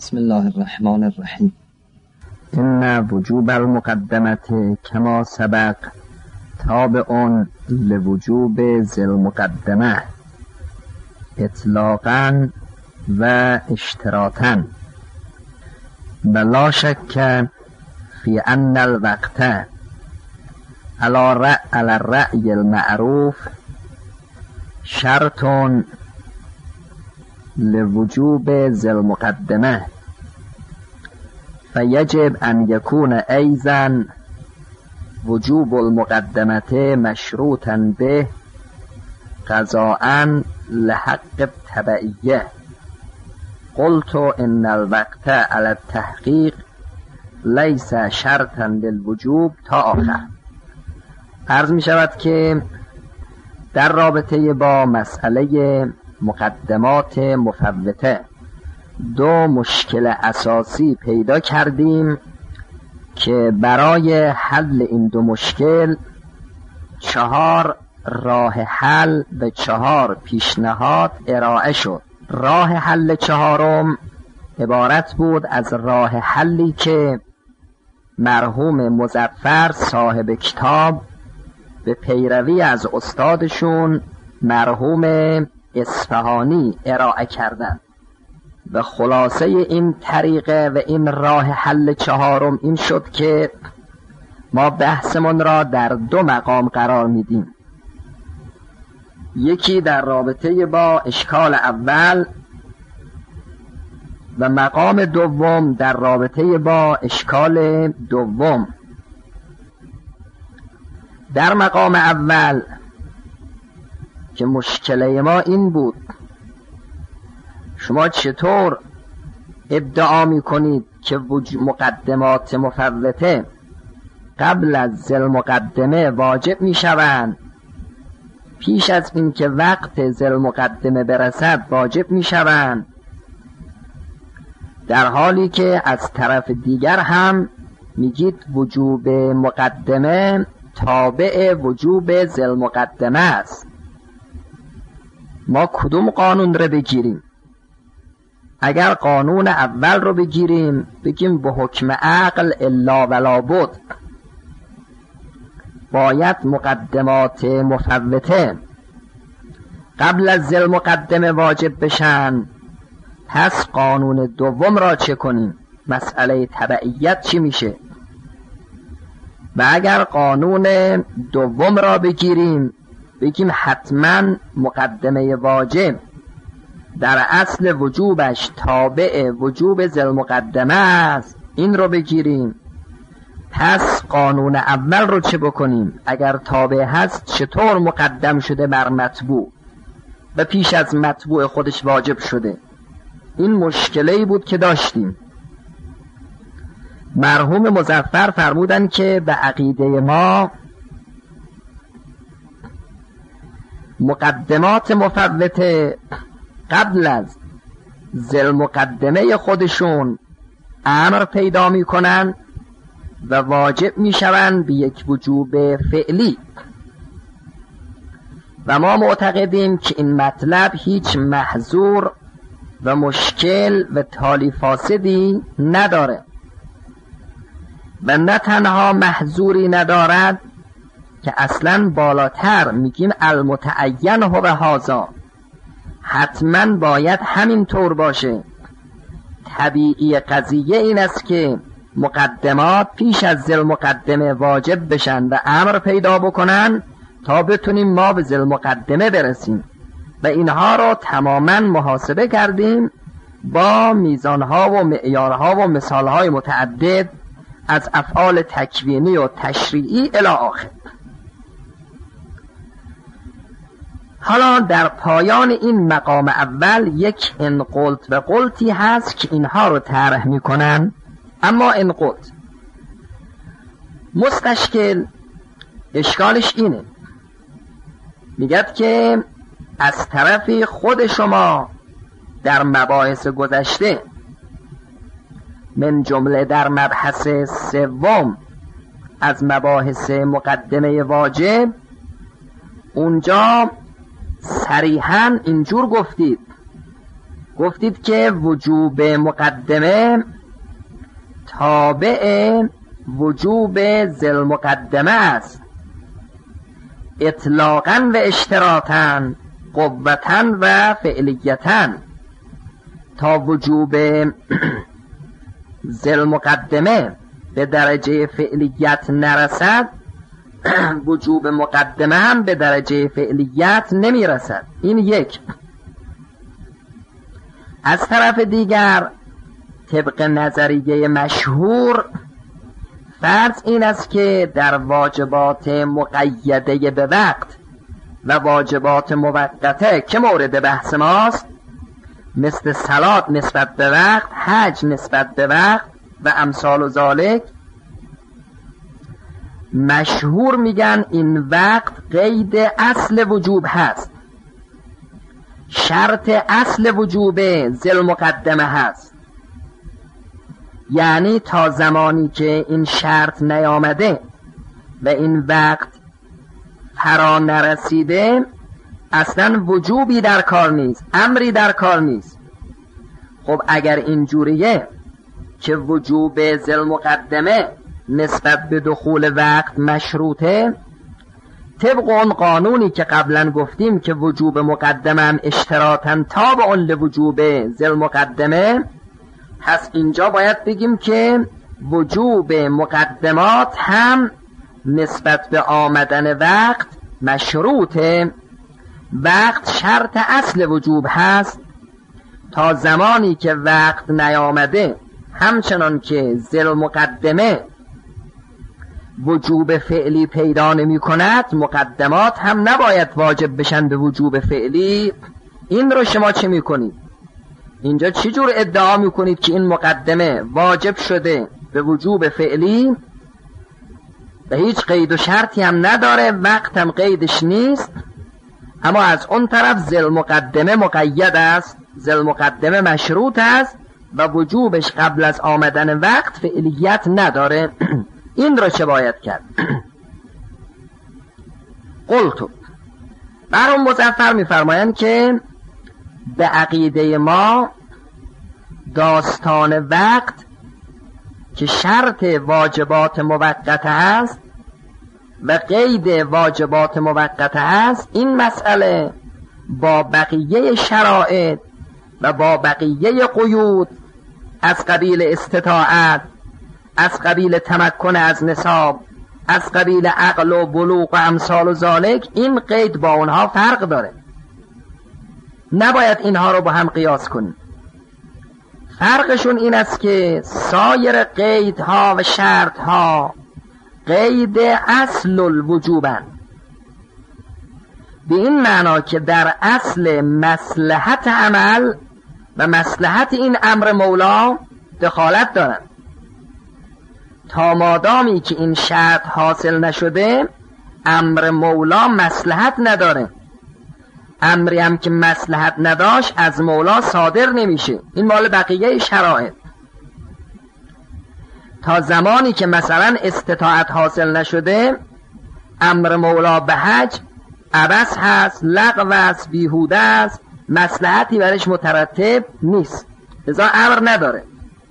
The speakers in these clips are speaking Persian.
بسم الله الرحمن الرحیم. إن وجوب المقدمة كما سبق تابع لوجوب ذي المقدمة اطلاقا و اشتراطا، ولا شك في أن الوقت على الرأي المعروف شرط لوجوب ذي المقدمة، فيجب أن يكون أيضا وجوب المقدمة مشروطا به قضاء لحق التبعية. قلت إن الوقت على التحقيق ليس شرطا للوجوب تا آخر. عرض می شود که در رابطه با مسئله مقدمات مفوته دو مشکل اساسی پیدا کردیم که برای حل این دو مشکل 4 راه حل و 4 پیشنهاد ارائه شد. راه حل 4م عبارت بود از راه حلی که مرحوم مظفر صاحب کتاب به پیروی از استادشون مرحوم اصفهانی ارائه کردند و خلاصه این طریقه و این راه حل 4م این شد که ما بحثمون را در 2 مقام قرار میدیم. یکی در رابطه با اشکال اول و مقام دوم در رابطه با اشکال دوم. در مقام اول که مشکل ما این بود شما چطور ادعا می کنید که مقدمات مفوته قبل از ذی المقدمه واجب می شوند، پیش از این که وقت ذی المقدمه برسد واجب می شوند، در حالی که از طرف دیگر هم میگید وجوب مقدمه تابع وجوب ذی المقدمه است. ما کدوم قانون رو بگیریم؟ اگر قانون اول رو بگیریم بگیم به حکم عقل الا ولا بد باید مقدمات مفوته قبل از ذی المقدمه واجب بشن، پس قانون دوم را چه کنیم؟ مسئله تبعیت چی میشه؟ و اگر قانون دوم را بگیریم بگیم حتما مقدمه واجب در اصل وجوبش تابع وجوب ذی المقدمه است، این رو بگیریم، پس قانون اول رو چه بکنیم؟ اگر تابع هست چطور مقدم شده بر مطبوع و پیش از مطبوع خودش واجب شده؟ این مشکلی بود که داشتیم. مرحوم مظفر فرمودن که به عقیده ما مقدمات مفوته قبل از ذی المقدمه خودشون امر پیدا می کنن و واجب می شوند به یک وجوب فعلی و ما معتقدیم که این مطلب هیچ محظور و مشکل و تالی فاسدی نداره و نه تنها محظوری ندارد که اصلا بالاتر میگیم المتعین هو هذا، حتما باید همین طور باشه. طبیعی قضیه این است که مقدمات پیش از ذی المقدمه واجب بشن و امر پیدا بکنن تا بتونیم ما به ذی المقدمه برسیم و اینها رو تماما محاسبه کردیم با میزانها و معیارها و مثالهای متعدد از افعال تکوینی و تشریعی الی آخر. حالا در پایان این مقام اول یک ان قلت و قلتی هست که اینها رو طرح میکنن. اما ان قلت مستشکل اشکالش اینه، میگد که از طرف خود شما در مباحث گذشته من جمله در مبحث سوم از مباحث مقدمه واجب اونجا صریحاً اینجور گفتید گفتید که وجوب مقدمه تابع وجوب ذی مقدمه است، اطلاقاً و اشتراطاً، قوتاً و فعلیتاً. تا وجوب ذی مقدمه به درجه فعلیت نرسد، وجوب مقدمه هم به درجه فعلیت نمی رسد. این یک. از طرف دیگر طبق نظریه مشهور فرض این است که در واجبات مقیده به وقت و واجبات موقته که مورد بحث ماست، مثل صلات نسبت به وقت، حج نسبت به وقت و امثال و ذالک، مشهور میگن این وقت قید اصل وجوب هست، شرط اصل وجوب ذی المقدمه هست. یعنی تا زمانی که این شرط نیامده و این وقت فرا نرسیده اصلا وجوبی در کار نیست، امری در کار نیست. خب اگر اینجوریه که وجوب ذی المقدمه نسبت به دخول وقت مشروطه، طبق اون قانونی که قبلا گفتیم که وجوب مقدمه هم اشتراطاً تابع لوجوب ذی المقدمه، پس اینجا باید بگیم که وجوب مقدمات هم نسبت به آمدن وقت مشروطه. وقت شرط اصل وجوب هست، تا زمانی که وقت نیامده همچنان که ذی المقدمه وجوب فعلی پیدا نمی کند، مقدمات هم نباید واجب بشن به وجوب فعلی. این رو شما چه می کنید؟ اینجا چی جور ادعا می کنید که این مقدمه واجب شده به وجوب فعلی و هیچ قید و شرطی هم نداره، وقت هم قیدش نیست، اما از اون طرف ذی المقدمه مقید است، ذی المقدمه مشروط است و وجوبش قبل از آمدن وقت فعلیت نداره. این را چه باید کرد؟ قلتو برام مظفر میفرمایند که به عقیده ما داستان وقت که شرط واجبات موقته است و قید واجبات موقته است، این مسئله با بقیه شرایط و با بقیه قیود از قبیل استطاعت، از قبیل تمکن از نصاب، از قبیل عقل و بلوغ و امثال و ذالک، این قید با اونها فرق داره. نباید اینها رو با هم قیاس کنیم. فرقشون این است که سایر قیدها و شرطها قید اصل الوجوبن، به این معنا که در اصل مصلحت عمل و مصلحت این امر مولا دخالت دارن. تا مادامی که این شرط حاصل نشده امر مولا مصلحت نداره، امری هم که مصلحت نداشت از مولا صادر نمیشه. این مال بقیه شرایط. تا زمانی که مثلا استطاعت حاصل نشده امر مولا به حج عبث هست، لغو است، بیهوده است، مصلحتی برش مترتب نیست، لذا امر نداره.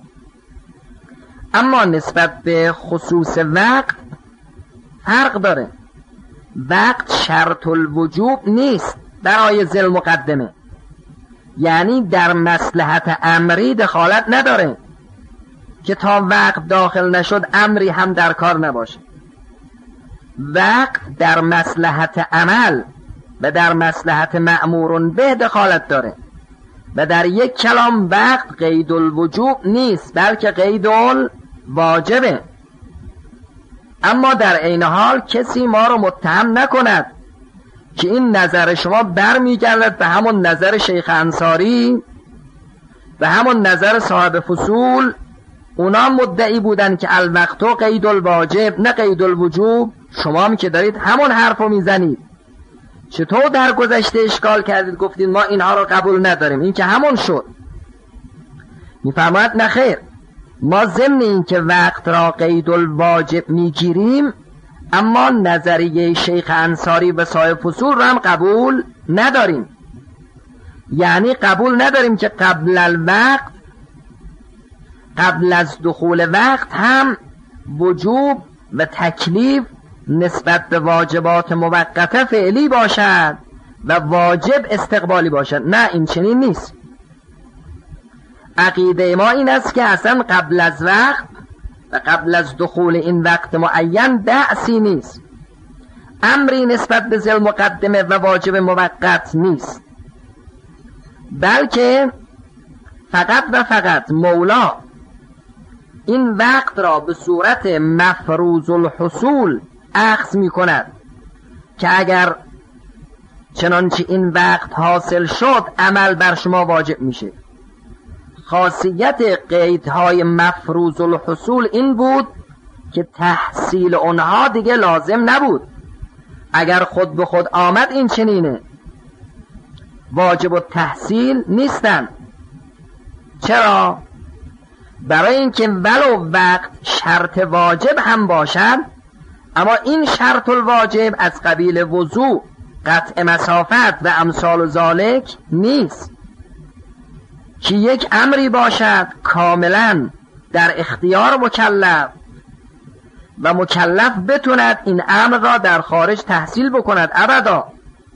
اما نسبت به خصوص وقت فرق داره. وقت شرط الوجوب نیست برای ذی المقدمه، یعنی در مصلحت امری دخالت نداره که تا وقت داخل نشد امری هم در کار نباشه. وقت در مصلحت عمل و در مصلحت مأمور به دخالت داره و در یک کلام وقت قید الوجوب نیست بلکه قید الواجبه. اما در عین حال کسی ما رو متهم نکند که این نظر شما برمیگردد به همون نظر شیخ انصاری و همون نظر صاحب فصول. اونا مدعی بودن که الوقتو قید الواجب نه قید الوجوب. شما هم که دارید همون حرفو میزنید. چطور در گذشته اشکال کردید گفتید ما اینها رو قبول نداریم؟ این که همون شد. میفرماید نه خیر، ما ضمن این که وقت را قید الواجب میگیریم اما نظریه شیخ انصاری و صاحب فصول را هم قبول نداریم. یعنی قبول نداریم که قبل الوقت، قبل از دخول وقت هم وجوب و تکلیف نسبت به واجبات موقته فعلی باشد و واجب استقبالی باشد. نه، این چنین نیست. عقیده ما این است که اصلا قبل از وقت و قبل از دخول این وقت معین بعثی نیست، امری نسبت به ذی مقدمه و واجب موقت نیست، بلکه فقط و فقط مولا این وقت را به صورت مفروض الحصول اخذ می کند که اگر چنانچه این وقت حاصل شد عمل بر شما واجب میشه. خاصیت قیدهای مفروض الحصول این بود که تحصیل اونها دیگه لازم نبود. اگر خود به خود آمد این چنینه، واجب التحصیل نیستن. چرا؟ برای اینکه ولو وقت شرط واجب هم باشد، اما این شرط الواجب از قبیل وضوء، قطع مسافت و امثال ذالک نیست که یک امری باشد کاملا در اختیار مکلف و مکلف بتوند این امر را در خارج تحصیل بکند. ابدا،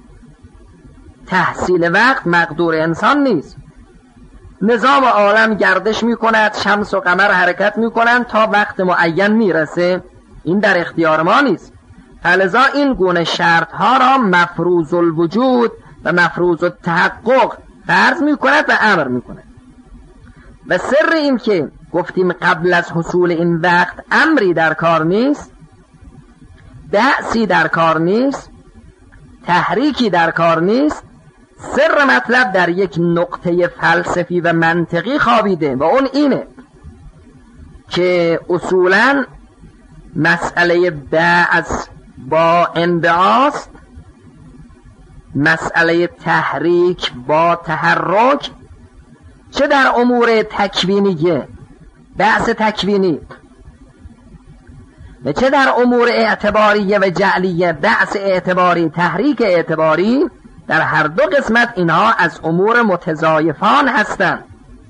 تحصیل وقت مقدور انسان نیست. نظام عالم گردش می کند، شمس و قمر حرکت می کنند تا وقت معین می رسه، این در اختیار ما نیست. فلذا این گونه شرط ها را مفروض الوجود و مفروض التحقق فرض می کند و امر می کند. و سر این که گفتیم قبل از حصول این وقت امری در کار نیست، بعثی در کار نیست، تحریکی در کار نیست، سر مطلب در یک نقطه فلسفی و منطقی خوابیده و اون اینه که اصولاً مسئله بعث با انبعاث، مسئله تحریک با تحرک، چه در امور تکوینیه، بعث تکوینی، و چه در امور اعتباریه و جعلیه، بعث اعتباری، تحریک اعتباری، در هر دو قسمت اینها از امور متضایفان هستند،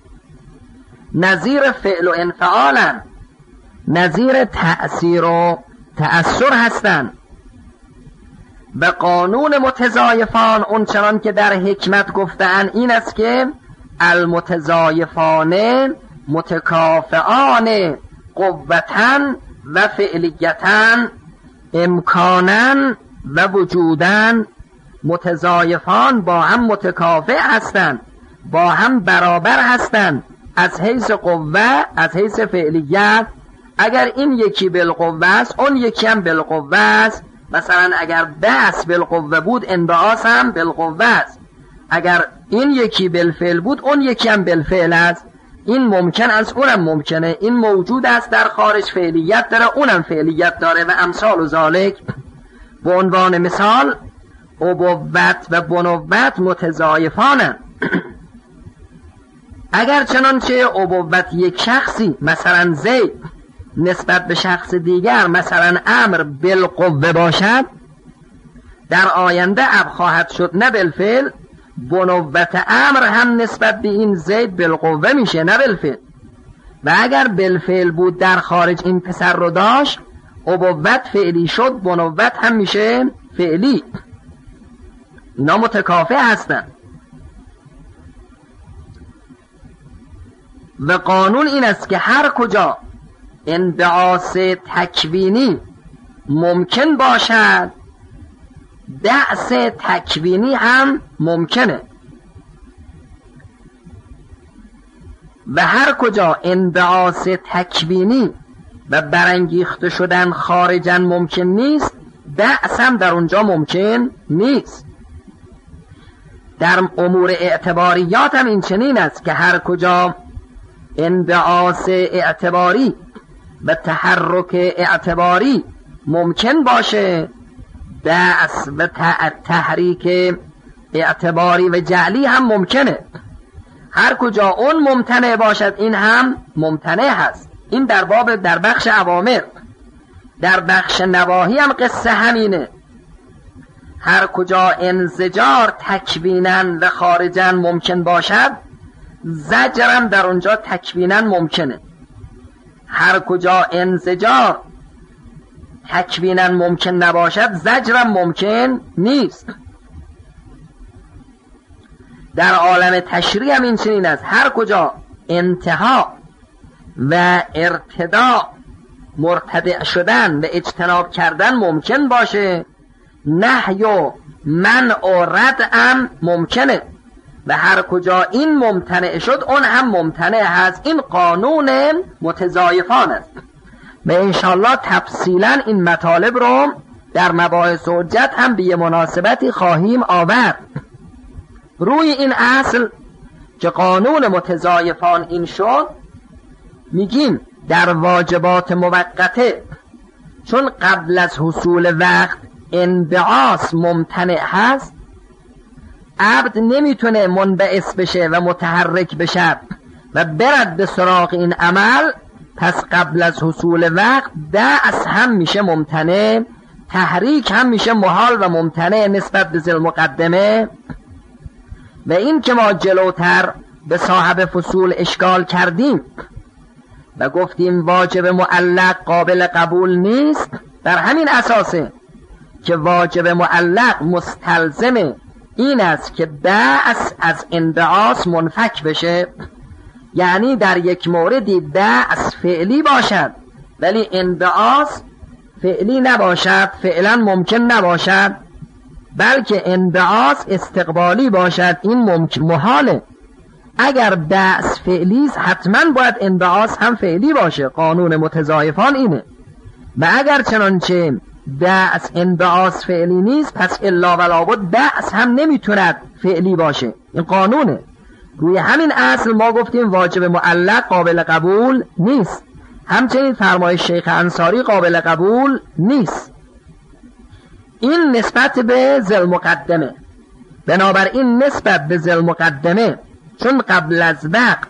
نظیر فعل و انفعالن، نظیر تأثیر و تأثر هستند. و قانون متضایفان اون چنان که در حکمت گفتن این است که المتضایفان متکافئان قوتن و فعلیتن امکانا و وجودن. متضایفان با هم متکافئ هستند، با هم برابر هستند از حیث قوه، از حیث فعلیت. اگر این یکی بالقوه است اون یکی هم بالقوه است. مثلا اگر بعث بالقوه بود انبعاث هم بالقوه است. اگر این یکی بالفعل بود اون یکی هم بالفعل است. این ممکن است اونم ممکنه، این موجود است در خارج، فعلیت داره اونم فعلیت داره و امثال و ذالک. به عنوان مثال ابوت و بنوت متضایفانند. اگر چنانچه ابوت یک شخصی مثلا زید نسبت به شخص دیگر مثلا امر بالقوه باشد، در آینده اب خواهد شد نه بالفعل. بنوت امر هم نسبت به این زید بالقوه میشه نه بالفعل. و اگر بالفعل بود در خارج این پسر رو داشت، ابوت فعلی شد، بنوت هم میشه فعلی. اینا متکافئ هستند. و قانون این است که هر کجا انبعاث تکوینی ممکن باشد، بعث تکوینی هم ممکنه. و هر کجا انبعاث تکوینی و برانگیخته شدن خارجا ممکن نیست، بعث هم در اونجا ممکن نیست. در امور اعتباریات هم این چنین است که هر کجا انبعاث اعتباری و تحرک اعتباری ممکن باشه، بعث و تحریک اعتباری و جعلی هم ممکنه. هر کجا اون ممتنع باشد این هم ممتنع هست. این در بخش اوامر. در بخش نواهی هم قصه همینه. هر کجا انزجار تکوینن و خارجن ممکن باشد، زجرم در اونجا تکوینن ممکنه. هر کجا انزجار تکوینن ممکن نباشد، زجرم ممکن نیست. در عالم تشریع هم این چنین است. هر کجا انتها و ارتداء مرتدع شدن و اجتناب کردن ممکن باشه، نهی و منع و رد هم ممکنه و هر کجا این ممتنع شد اون هم ممتنع هست. این قانون متضایفان است و انشالله تفصیلا این مطالب رو در مباحث حجت هم به مناسبتی خواهیم آورد. روی این اصل که قانون متضایفان این شد، میگیم در واجبات موقته چون قبل از حصول وقت انبعاث ممتنع هست، عبد نمیتونه منبعث بشه و متحرک بشه و برد به سراغ این عمل، پس قبل از حصول وقت دعس هم میشه ممتنع، تحریک هم میشه محال و ممتنع نسبت به ذل مقدمه. و این که ما جلوتر به صاحب فصول اشکال کردیم و گفتیم واجب معلق قابل قبول نیست، در همین اساسه که واجب معلق مستلزم این است که بعث از انبعاث منفک بشه، یعنی در یک موردی بعث فعلی باشد ولی انبعاث فعلی نباشد، فعلا ممکن نباشد، بلکه انبعاث استقبالی باشد، این ممکن محاله. اگر بعث فعلی است حتما باید انبعاث هم فعلی باشه، قانون متضایفان اینه. و اگر چنانچه بعث انبعاث فعلی نیست، پس الا ولا بد بعث هم نمیتوند فعلی باشه، این قانونه. روی همین اصل ما گفتیم واجب معلق قابل قبول نیست، همچنین فرمایش شیخ انصاری قابل قبول نیست. این نسبت به ذل مقدمه. بنابراین نسبت به ذل مقدمه چون قبل از وقت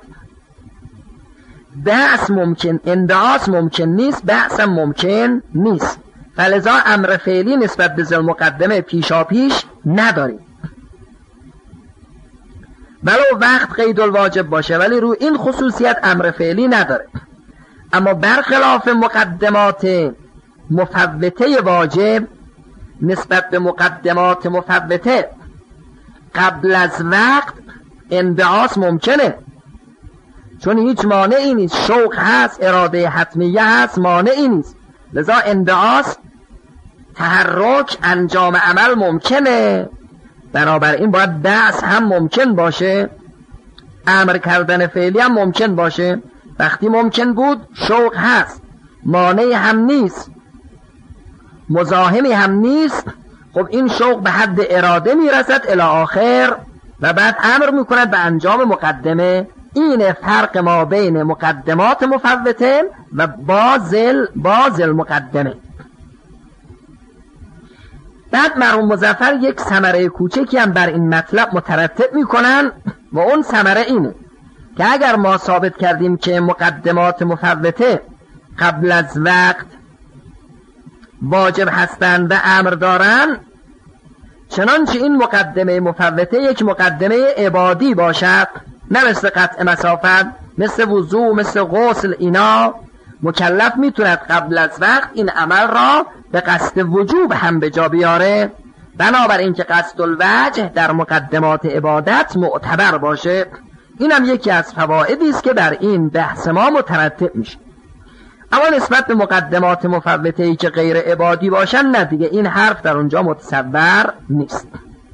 بعث ممکن، انبعاث ممکن نیست، بعث هم ممکن نیست، فلذا امر فعلی نسبت به ذل مقدمه پیشا پیش نداریم. ولو وقت قید الواجب باشه ولی روی این خصوصیت امر فعلی نداره. اما برخلاف مقدمات مفوته واجب، نسبت به مقدمات مفوته قبل از وقت انبعاث ممکنه، چون هیچ مانعی نیست، شوق هست، اراده حتمیه هست، مانعی نیست، لذا انبعاث تحرک انجام عمل ممکنه. بنابراین باید بعث هم ممکن باشه، امر کردن فعلی هم ممکن باشه. وقتی ممکن بود شوق هست، مانعی هم نیست، مزاحمی هم نیست، خب این شوق به حد اراده میرسد الی آخر و بعد امر میکند به انجام مقدمه. این فرق ما بین مقدمات مفوته و بازل مقدمه. بعد مرحوم مظفر یک ثمره کوچکی هم بر این مطلب مترتب میکنن و اون ثمره اینه که اگر ما ثابت کردیم که مقدمات مفوته قبل از وقت واجب هستند و امر دارن، چنانچه این مقدمه مفوته یک مقدمه عبادی باشد، نه مثل قطع مسافت، مثل وضوء، مثل غسل، اینا مکلف میتوند قبل از وقت این عمل را به قصد وجوب هم به جا بیاره. بنابراین که قصد الوجه در مقدمات عبادت معتبر باشه. این هم یکی از فوائدی است که بر این بحث ما مترتب میشه. اما نسبت به مقدمات مفوته‌ای که غیر عبادی باشن، نه دیگه، این حرف در اونجا متصور نیست.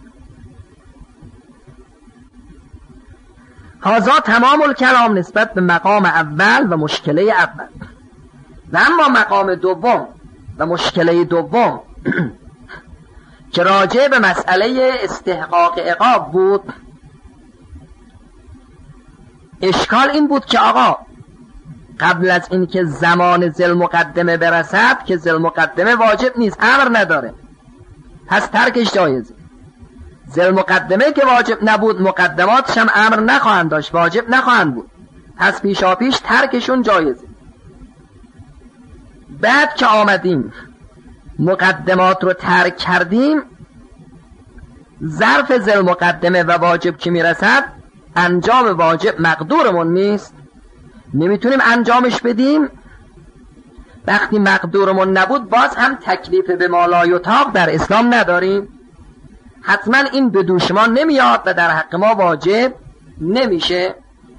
هذا تمام الکلام نسبت به مقام اول و مشکله اول. و اما مقام دوم و مشکله دوم که راجع به مسئله استحقاق عقاب بود، اشکال این بود که آقا قبل از این که زمان ذل مقدمه برسد که ذل مقدمه واجب نیست، امر نداره، پس ترکش جایزه. ذل مقدمه که واجب نبود، مقدماتش هم امر نخواهند داشت، واجب نخواهند بود، پس پیشا پیش ترکشون جایزه. بعد که آمدیم مقدمات رو ترک کردیم، ظرف ذل مقدمه و واجب که میرسد انجام واجب مقدورمون نیست، نمیتونیم انجامش بدیم. وقتی مقدورمون نبود باز هم تکلیف به ما لا یطاق در اسلام نداریم، حتما این به دوش ما نمیاد و در حق ما واجب نمیشه.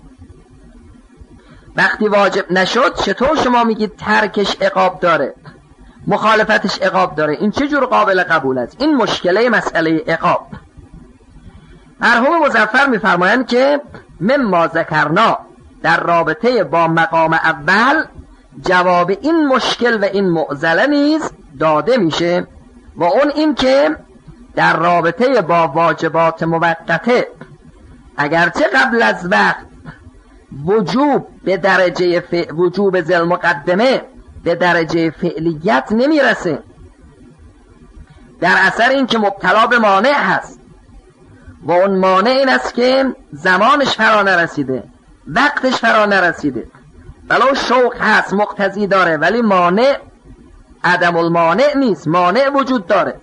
وقتی واجب نشد چطور شما میگید ترکش عقاب داره، مخالفتش عقاب داره؟ این چه جور قابل قبول است؟ این مشکله مسئله عقاب. مرحوم مظفر میفرمایند که مما ذکرنا در رابطه با مقام اول جواب این مشکل و این معضله نیز داده میشه، و اون این که در رابطه با واجبات موقته اگرچه قبل از وقت وجوب به درجه وجوب ذل مقدمه به درجه فعلیت نمیرسه، در اثر این که مبتلا به مانع هست، و اون مانع این است که زمانش فرا نرسیده، وقتش فرا نرسیده. ولو شوق هست مقتضی داره، ولی مانع عدم المانع نیست، مانع وجود داره.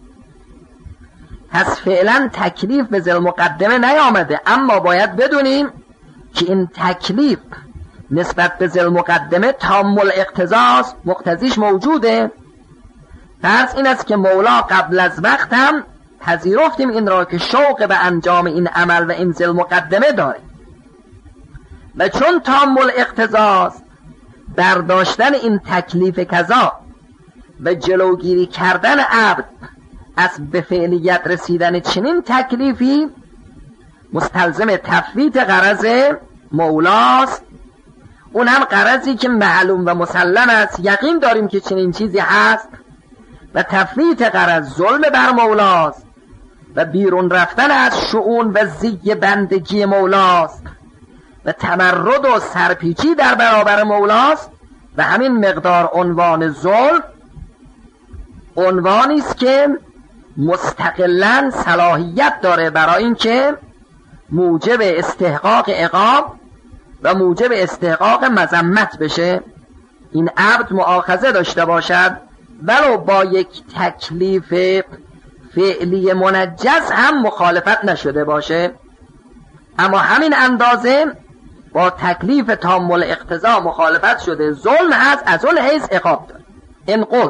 پس فعلا تکلیف به ذل مقدمه نیامده، اما باید بدونیم که این تکلیف نسبت به ذل مقدمه تام الاقتضاست، مقتضیش موجوده. پس این است که مولا قبل از وقت هم پذیرفتیم این را که شوق به انجام این عمل و این ذل مقدمه داره، و چون تام الاقتضاست برداشتن این تکلیف کذا و جلوگیری کردن عبد از به فعلیت رسیدن چنین تکلیفی مستلزم تفویت غرض مولاست، اون هم غرضی که معلوم و مسلم است، یقین داریم که چنین چیزی هست، و تفویت غرض ظلم بر مولاست و بیرون رفتن از شؤون و زی بندگی مولاست و تمرد و سرپیچی در برابر مولاست. و همین مقدار عنوان ظلم عنوانی است که مستقلاً صلاحیت داره برای اینکه موجب استحقاق عقاب و موجب استحقاق مذمت بشه، این عبد مؤاخذه داشته باشد ولو با یک تکلیف فعلی منجز هم مخالفت نشده باشه، اما همین اندازه با تکلیف تام الاقتضا مخالفت شده، ظلم هست، از اون حیث عقاب داره. این قلت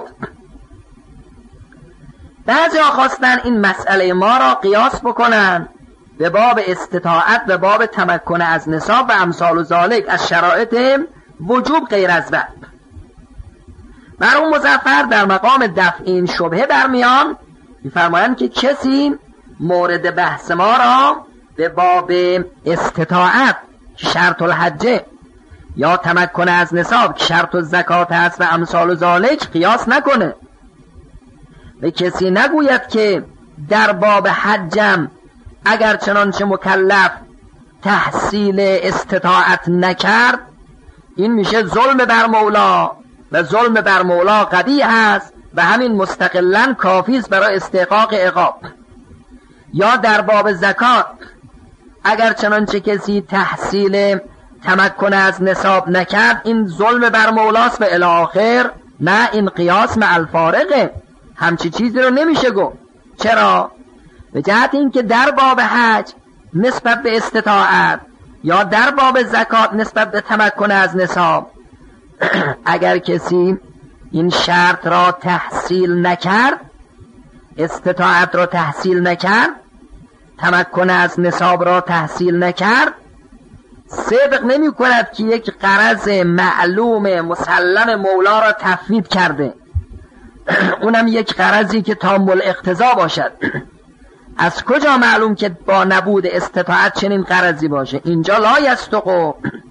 بعضی ها خواستن این مسئله ما را قیاس بکنن به باب استطاعت و باب تمکن از نصاب و امثال و ذالک از شرایط وجوب غیر از وقت. مرحوم مظفر در مقام دفع این شبهه برمیان میفرمایند که کسی مورد بحث ما را به باب استطاعت که شرط الحجه یا تمکن از نصاب که شرط الزکات است و امثال و ذالک قیاس نکنه، و کسی نگوید که در باب حجم اگر چنانچه مکلف تحصیل استطاعت نکرد این میشه ظلم بر مولا، و ظلم بر مولا قبیح است و همین مستقلاً کافی است برای استحقاق عقاب. یا در باب زکات اگر چنانچه کسی تحصیل تمکن از نصاب نکرد این ظلم بر مولاست و الی آخر. نه، این قیاس مع الفارقه، همچی چیزی رو نمیشه گفت. چرا؟ به جهت این که در باب حج نسبت به استطاعت یا در باب زکات نسبت به تمکن از نصاب اگر کسی این شرط را تحصیل نکرد، استطاعت را تحصیل نکرد، تمکن از نصاب را تحصیل نکرد، صدق نمی کند که یک غرض معلوم مسلم مولا را تفویض کرده، اونم یک غرضی که تام الاقتضا باشد. از کجا معلوم که با نبود استطاعت چنین غرضی باشه؟ اینجا لا یستقو.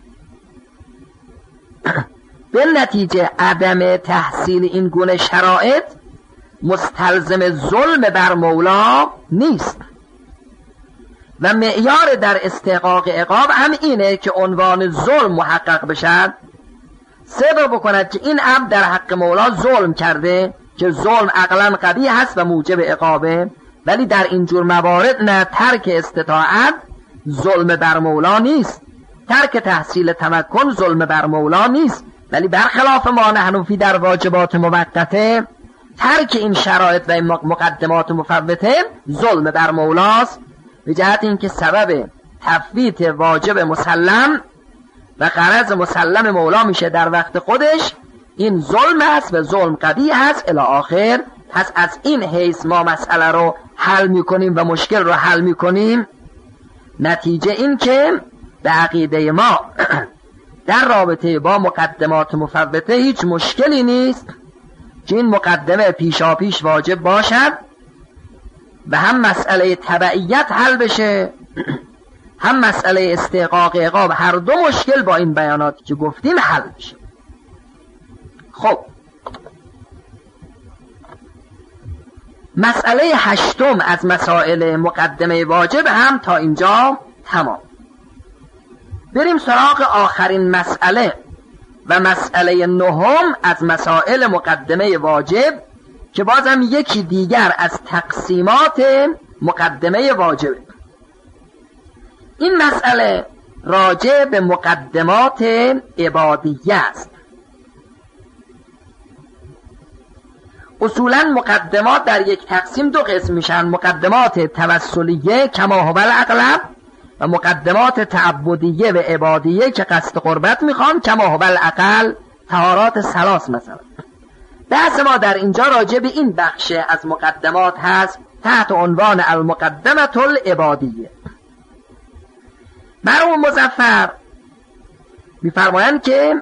به نتیجه عدم تحصیل این گونه شرایط مستلزم ظلم بر مولا نیست، و معیار در استحقاق عقاب هم اینه که عنوان ظلم محقق بشد، صدق بکند که این عبد در حق مولا ظلم کرده، که ظلم عقلا قبیح هست و موجب عقابه، ولی در اینجور موارد نه ترک استطاعت ظلم بر مولا نیست، ترک تحصیل تمکن ظلم بر مولا نیست، ولی برخلاف ما نحن فی در واجبات موقته ترک این شرایط و این مقدمات مفوته ظلم بر مولاست، به جهت اینکه سبب تفویت واجب مسلم و غرض مسلم مولا میشه در وقت خودش، این ظلم است و ظلم قبیح است الی آخر. پس از این حیث ما مسئله رو حل میکنیم و مشکل رو حل میکنیم. نتیجه این که به عقیده ما در رابطه با مقدمات مفوته هیچ مشکلی نیست که این مقدمه پیشاپیش واجب باشد و هم مسئله تبعیت حل بشه هم مسئله استحقاق عقاب. هر دو مشکل با این بیاناتی که گفتیم حل بشه. خب مسئله هشتم از مسائل مقدمه واجب هم تا اینجا تمام. بریم سراغ آخرین مسئله و مسئله نهم از مسائل مقدمه واجب که بازم یکی دیگر از تقسیمات مقدمه واجب. این مسئله راجع به مقدمات عبادیه است. اصولا مقدمات در یک تقسیم دو قسم میشن: مقدمات توسلیه کما هو الاغلب و مقدمات تعبدیه و عبادیه که قصد قربت میخوان کما هو الاقل، طهارات ثلاث مثلا. بحث ما در اینجا راجع به این بخش از مقدمات هست تحت عنوان المقدمة العبادیه. مرحوم مظفر میفرمایند که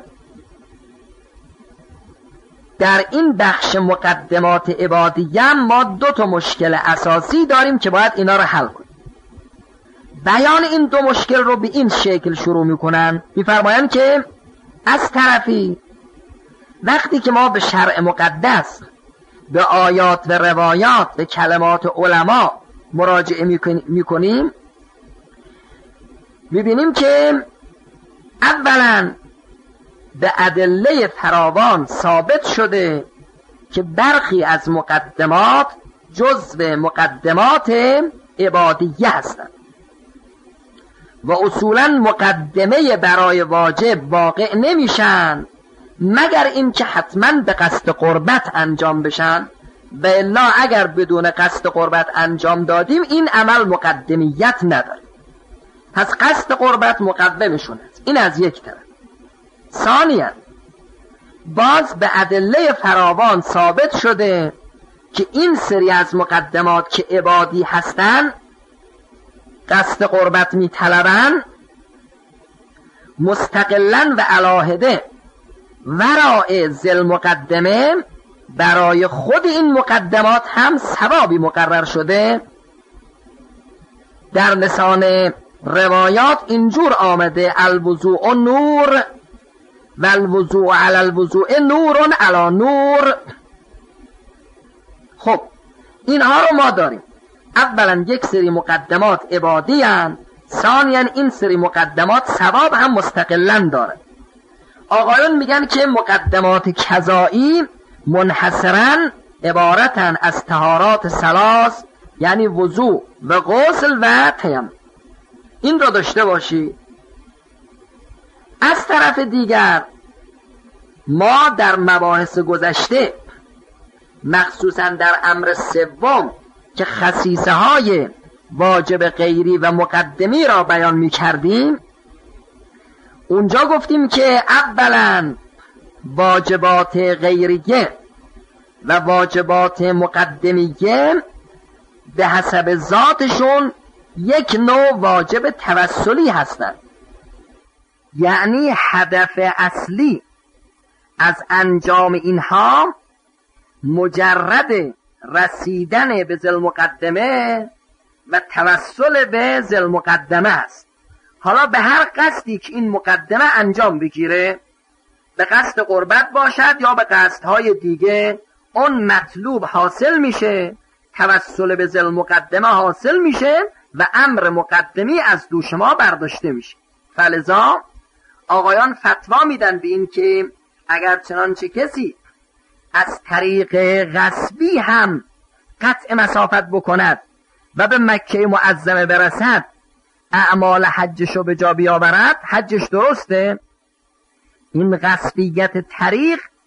در این بخش مقدمات عبادیه ما دو تا مشکل اساسی داریم که باید اینا رو حل کنیم. بیان این دو مشکل رو به این شکل شروع میکنن. میفرمایند که از طرفی وقتی که ما به شرع مقدس، به آیات و روایات، به کلمات علما مراجعه میکنیم، میبینیم که اولا به ادله فراوان ثابت شده که برخی از مقدمات جزو مقدمات عبادیه هستند و اصولا مقدمه برای واجب واقع نمیشن مگر اینکه حتما به قصد قربت انجام بشن، و الا اگر بدون قصد قربت انجام دادیم این عمل مقدمیت نداره. پس قصد قربت مقدمشون است. این از یک طرف. ثانیاً باز به ادله فراوان ثابت شده که این سری از مقدمات که عبادی هستن، قصد قربت می طلبن، مستقلاً و علاهده ورای ذل مقدمه برای خود این مقدمات هم ثوابی مقرر شده. در لسان روایات اینجور آمده: الوضوء نور و الوضوء علی الوضوء نور علی نور. خب اینها رو ما داریم. اولا یک سری مقدمات عبادی هستند، ثانیا این سری مقدمات ثواب هم مستقلا داره. آقایون میگن که مقدمات قضایی منحصرا عبارتن از طهارات ثلاث، یعنی وضوء و غسل و تیمم. این رو داشته باشی. از طرف دیگر ما در مباحث گذشته مخصوصا در امر سوم که خصیصه های واجب غیری و مقدمی را بیان می کردیم، اونجا گفتیم که اولا واجبات غیریه و واجبات مقدمیه به حسب ذاتشون یک نوع واجب توسلی هستند، یعنی هدف اصلی از انجام اینها مجرد رسیدن به ذل مقدمه و توسل به ذل مقدمه است. حالا به هر قصدی که این مقدمه انجام بگیره، به قصد قربت باشد یا به قصدهای دیگه، اون مطلوب حاصل میشه، توسل به ذل مقدمه حاصل میشه و امر مقدمی از دوش ما برداشته میشه. فلذا آقایان فتوا میدن به این که اگر چنانچه کسی از طریق غصبی هم قطع مسافت بکند و به مکه معظمه برسد، اعمال حجشو به جا بیاورد، حجش درسته. این غصبیت طریق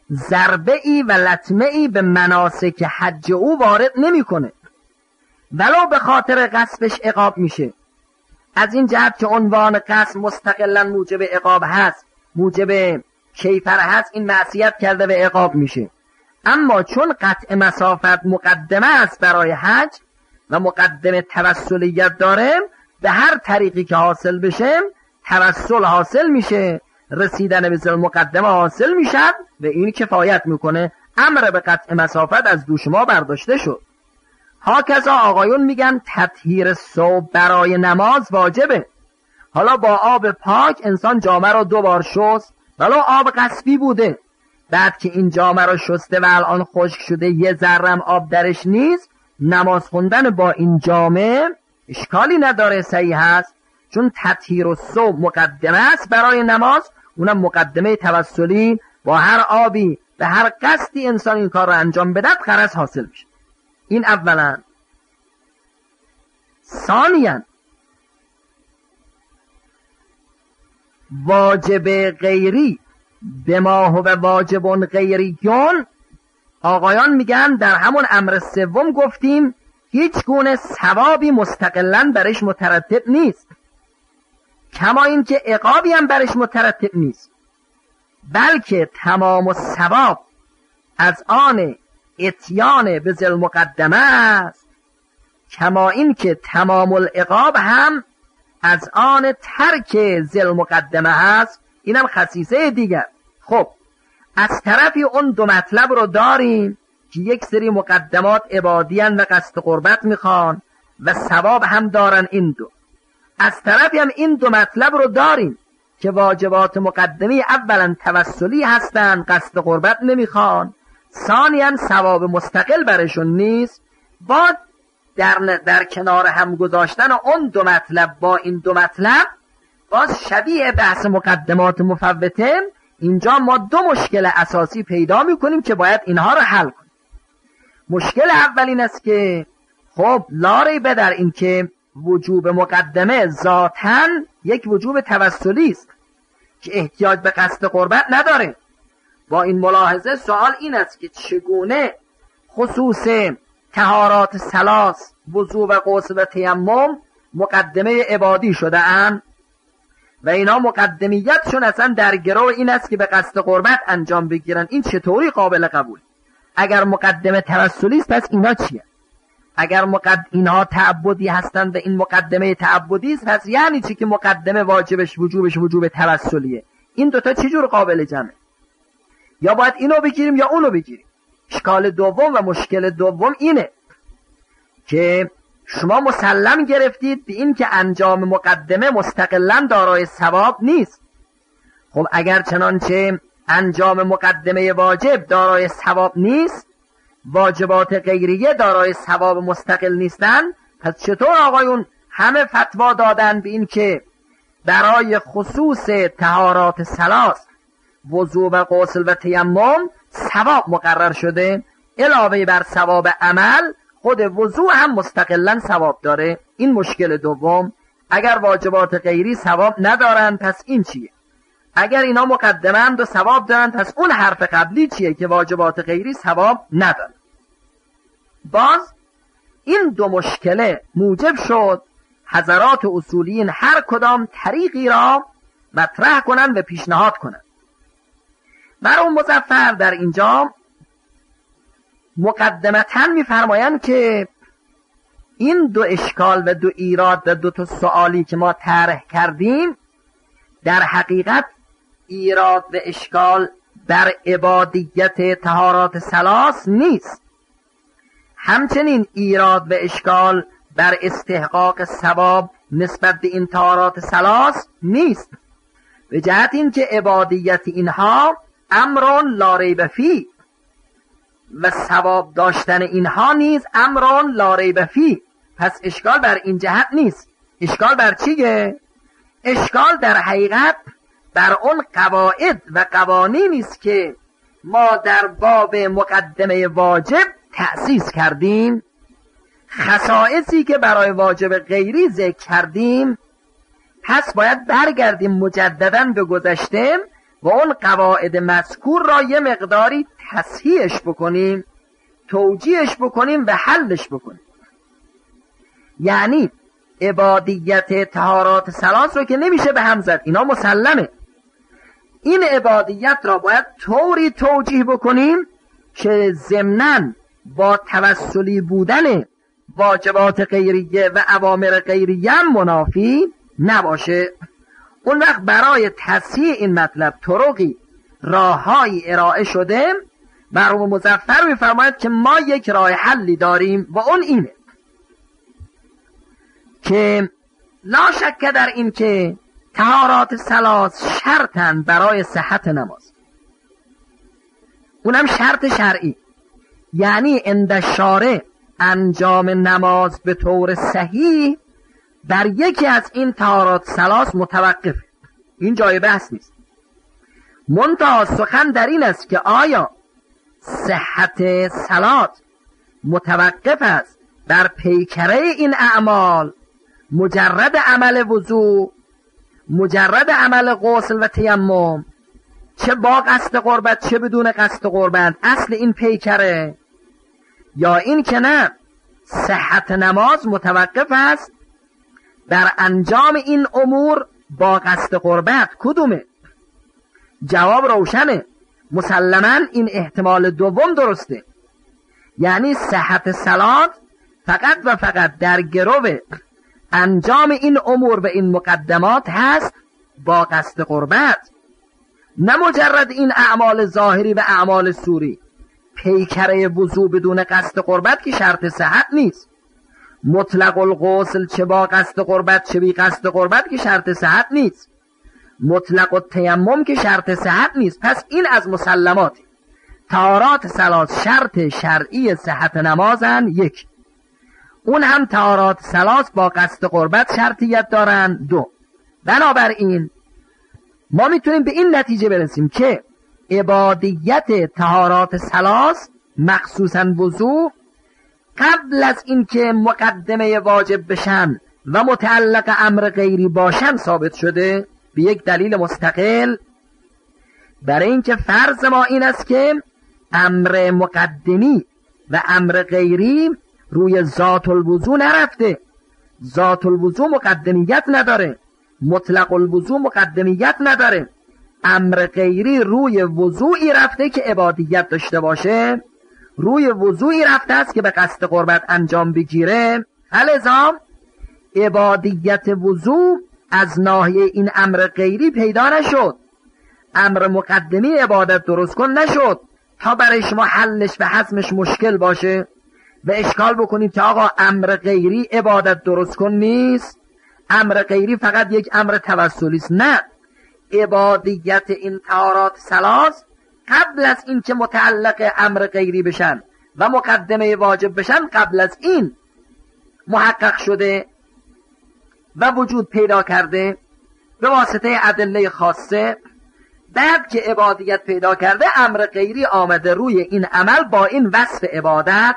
ضربه ای و لطمه ای به مناسک حج او وارد نمیکنه، ولو به خاطر قصدش عقاب میشه. از این جهت که عنوان قصد مستقلا موجب عقاب هست، موجب کیفر هست، این معصیت کرده و عقاب میشه. اما چون قطع مسافت مقدمه است برای حج و مقدمه توسلیت داره، به هر طریقی که حاصل بشه توسل حاصل میشه، رسیدن به ذل مقدمه حاصل میشد و این کفایت میکنه. امر به قطع مسافت از دوش ما برداشته شد. هاکذا آقایون میگن تطهیر ثوب برای نماز واجبه. حالا با آب پاک انسان جامه رو 2 بار شست، ولو آب قصبی بوده، بعد که این جامه رو شسته و الان خشک شده، یه ذرم آب درش نیست، نماز خوندن با این جامه اشکالی نداره، صحیح هست. چون تطهیر الثوب مقدمه است برای نماز، اونم مقدمه توسلی. با هر آبی به هر قصدی انسان این کار رو انجام بدهد غرض حاصل میشه. این اولا. ثانیاً واجب غیری به ما هو واجب غیریون، آقایان میگن در همون امر سوم گفتیم هیچ گونه ثوابی مستقلاً برش مترتب نیست، کما این که عقابی هم برش مترتب نیست، بلکه تمام الثواب از آن اتیان به ذل مقدمه است، کما این که تمام العقاب هم از آن ترک ذل مقدمه است. اینم خصیصه دیگر. خب از طرفی اون 2 مطلب رو داریم که یک سری مقدمات عبادیان و قصد قربت میخوان و ثواب هم دارن این 2. از طرفی هم این 2 مطلب رو داریم که واجبات مقدمی اولا توسلی هستن، قصد قربت نمیخوان، ثانیاً ثواب مستقل برشون نیست. با در کنار هم گذاشتن اون 2 مطلب با این 2 مطلب، باز شبیه بحث مقدمات مفوته، اینجا ما 2 مشکل اساسی پیدا میکنیم که باید اینها رو حل کنیم. مشکل اول این است که خب لا ریب در این که وجوب مقدمه ذاتاً یک وجوب توسلی است که احتیاج به قصد قربت نداره. با این ملاحظه سوال این است که چگونه خصوص طهارات 3 وضو و غسل و تیمم مقدمه عبادی شده اند و اینا مقدمیتشون اصلا در گرو این است که به قصد قربت انجام بگیرن. این چطوری قابل قبول؟ اگر مقدمه توسلی است پس اینا چیه؟ اگر اینها تعبدی هستند و این مقدمه تعبدی است، پس یعنی چی که مقدمه واجبش وجوب توسلیه؟ این 2 تا چجور قابل جمعه؟ یا باید اینو بگیریم یا اونو بگیریم. اشکال دوم و مشکل دوم اینه که شما مسلم گرفتید به این که انجام مقدمه مستقلاً دارای ثواب نیست. خب اگر چنانچه انجام مقدمه واجب دارای ثواب نیست، واجبات غیریه دارای ثواب مستقل نیستن، پس چطور آقایون همه فتوا دادن به این که برای خصوص طهارات 3 وضو و غسل و تیمم ثواب مقرر شده؟ علاوه بر ثواب عمل خود وضو هم مستقلا ثواب داره. این مشکل دوم. اگر واجبات غیری ثواب ندارن پس این چیه؟ اگر اینا مقدمند و ثواب دارن پس اون حرف قبلی چیه که واجبات غیری ثواب ندارن؟ باز این 2 مشکله موجب شد حضرات اصولیین هر کدام طریقی را مطرح کنن و پیشنهاد کنن. مرحوم مظفر در اینجا مقدمتاً میفرمایند که این 2 اشکال و 2 ایراد و 2 تا سوالی که ما طرح کردیم در حقیقت ایراد و اشکال بر عبادیت طهارات 3 نیست، همچنین ایراد و اشکال بر استحقاق ثواب نسبت به این طهارات 3 نیست، به جهت این که عبادیت اینها امرون لا ریب فیه و ثواب داشتن اینها نیز امرون لا ریب فیه. پس اشکال بر این جهت نیست. اشکال بر چیه؟ اشکال در حقیقت بر اون قواعد و قوانینی است که ما در باب مقدمه واجب تأسیس کردیم، خصائصی که برای واجب غیری ذکر کردیم. پس باید برگردیم مجدداً به گذشته و اون قواعد مذکور را یه مقداری تصحیحش بکنیم، توجیهش بکنیم و حلش بکنیم. یعنی عبادیت طهارات ثلاث رو که نمیشه به هم زد، اینا مسلمه. این عبادیت را باید طوری توجیه بکنیم که ضمناً با توسلی بودن واجبات غیریه و اوامر غیریه هم منافی نباشه. اون وقت برای تصحیح این مطلب طرقی راههایی ارائه شده. مرحوم مظفر می‌فرماید که ما یک راه حلی داریم و اون اینه که لا شک در این که طهارات ثلاث شرطن برای صحت نماز، اونم شرط شرعی. یعنی عند شارع انجام نماز به طور صحیح در یکی از این طهارات ثلاث متوقفه، این جای بحث نیست. منتها سخن در این است که آیا صحت صلات متوقف است بر پیکره این اعمال، مجرد عمل وضوء، مجرد عمل غسل و تیمم، چه با قصد قربت چه بدون قصد قربت، اصل این پیکره، یا این که نه صحت نماز متوقف است در انجام این امور با قصد قربت؟ کدومه؟ جواب روشنه، مسلماً این احتمال دوم درسته. یعنی صحت صلات فقط و فقط در گرو انجام این امور و این مقدمات هست با قصد قربت، نه مجرد این اعمال ظاهری و اعمال سوری. پیکره وضو بدون قصد قربت که شرط صحت نیست، مطلق الغسل چه با قصد قربت چه بی قصد قربت که شرط صحت نیست، مطلق التیمم که شرط صحت نیست. پس این از مسلمات طهارات ثلاث شرط شرعی صحت نمازن. یک، اون هم طهارات ثلاث با قصد قربت شرطیت دارن. دو، بنابراین ما میتونیم به این نتیجه برسیم که عبادیت طهارات ثلاث مخصوصا وضو قبل از اینکه مقدمه واجب بشن و متعلق امر غیری باشن ثابت شده به یک دلیل مستقل. برای اینکه فرض ما این است که امر مقدمی و امر غیری روی ذات الوضو نرفته. ذات الوضو مقدمیت نداره، مطلق الوضو مقدمیت نداره. امر غیری روی وضوعی رفته که عبادیت داشته باشه، روی وضوعی رفته است که به قصد قربت انجام بگیره. لذا عبادیت وضوع از ناحیه این امر غیری پیدا نشد. امر مقدمی عبادت درست کن نشد تا برای شما حلش و حزمش مشکل باشه و اشکال بکنید که آقا امر غیری عبادت درست کن نیست، امر غیری فقط یک امر توسلی است. نه، عبادیت این طهارات ثلاث قبل از این که متعلق امر غیری بشن و مقدمه واجب بشن، قبل از این محقق شده و وجود پیدا کرده به واسطه ادله خاصه. بعد که عبادیت پیدا کرده امر غیری آمده روی این عمل با این وصف عبادت.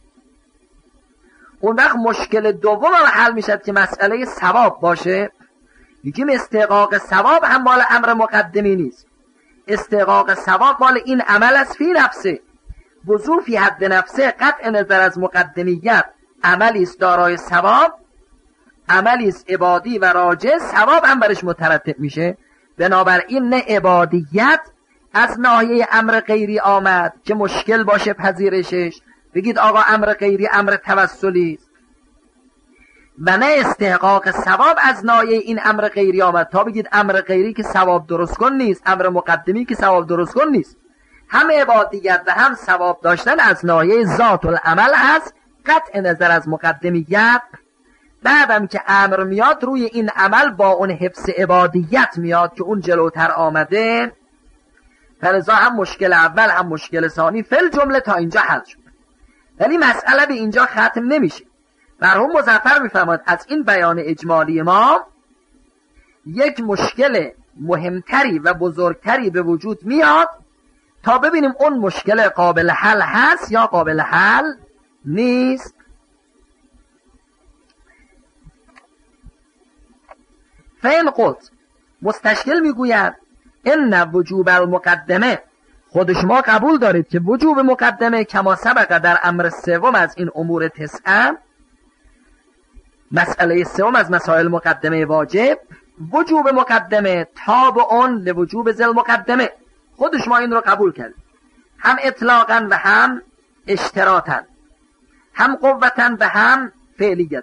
اون وقت مشکل دوم حل میشد که مسئله ثواب باشه. میگیم استحقاق ثواب هم مال امر مقدمی نیست، استحقاق ثواب مال این عمل است فی نفسه. وضو فی حد نفسه قطع نظر از مقدمیت عملی است دارای ثواب، عملی است عبادی و راجع، ثواب هم برش مترتب میشه. بنابراین نه عبادیت از ناحیه امر غیری آمد که مشکل باشه پذیرشش، بگید آقا امر غیری امر توسلی است، و نه استحقاق ثواب از ناحیه این امر غیری آمد تا بگید امر غیری که ثواب درست کن نیست، امر مقدمی که ثواب درست کن نیست. هم عبادیت و هم ثواب داشتن از ناحیه ذات العمل هست، قطع نظر از مقدمیت. بعدم که امر میاد روی این عمل با اون حفظ عبادیت میاد که اون جلوتر آمده. فلذا هم مشکل اول هم مشکل ثانی فل جمله تا اینجا حل شد. ولی مسئله به اینجا ختم نمیشه. مرحوم مظفر میفرماد از این بیان اجمالی ما یک مشکل مهمتری و بزرگتری به وجود میاد تا ببینیم اون مشکل قابل حل هست یا قابل حل نیست. فین قلت، مستشکل میگوید ان وجوب المقدمه، خود شما قبول دارید که وجوب مقدمه کما سبق در امر سوم از این امور تسعه، مسئله سوم از مسائل مقدمه واجب، وجوب مقدمه تابع لوجوب ذی المقدمه. خود شما این رو قبول کرد، هم اطلاقا و هم اشتراطا، هم قوتا و هم فعلیتا.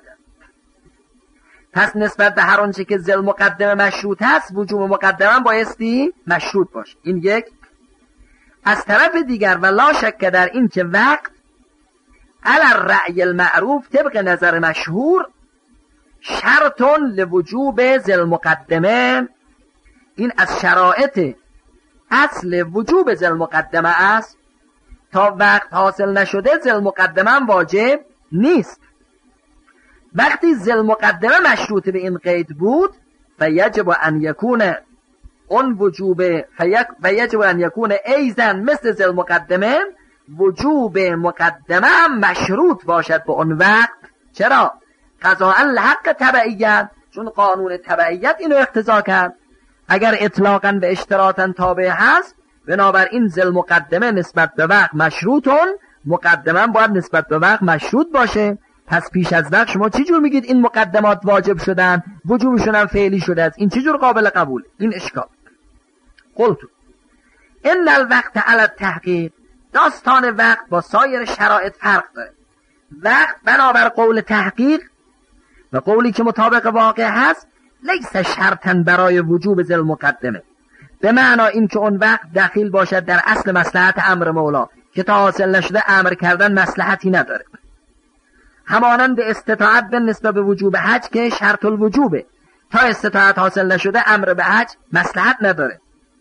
پس نسبت به هر آنچه که ذی المقدمه مشروط هست، وجوب مقدمه بایستی مشروط باشه. این یک. از طرف دیگر و لا شک در این که وقت علی الرأی المعروف طبق نظر مشهور شرط لوجوب ذی المقدمه، این از شرایط اصل وجوب ذی المقدمه است. تا وقت حاصل نشده ذی المقدمه واجب نیست. وقتی ذی المقدمه مشروط به این قید بود فیجب ان یکون اون وجوب فیجب ان یکون ایزن مثل ذی المقدمه، وجوب مقدمه هم مشروط باشد به اون وقت. چرا؟ قضاء لحق تبعیت، چون قانون تبعیت اینو اقتضا کرد. اگر اطلاقا به اشتراطا تابع هست، بنابراین ذی المقدمه نسبت به وقت مشروطون، مقدمه باید نسبت به وقت مشروط باشه. پس پیش از وقت شما چی جور میگید این مقدمات واجب شدن، وجوبشون هم فعلی شده است؟ این چی جور قابل قبول؟ این اشکال. قلتو ان الوقت علی التحقیق، داستان وقت با سایر شرایط فرق داره. وقت بنابر قول تحقیق و قولی که مطابق واقع هست لیس شرطا برای وجوب ذی المقدمه، به معنا این که اون وقت دخیل باشد در اصل مصلحت امر مولا که تا حاصل نشده امر کردن مصلحتی نداره. همانند استطاعت به نسبت به وجوب حج که شرط الوجوبه، تا استطاعت حاصل نشده امر به حج مصلحت نداره.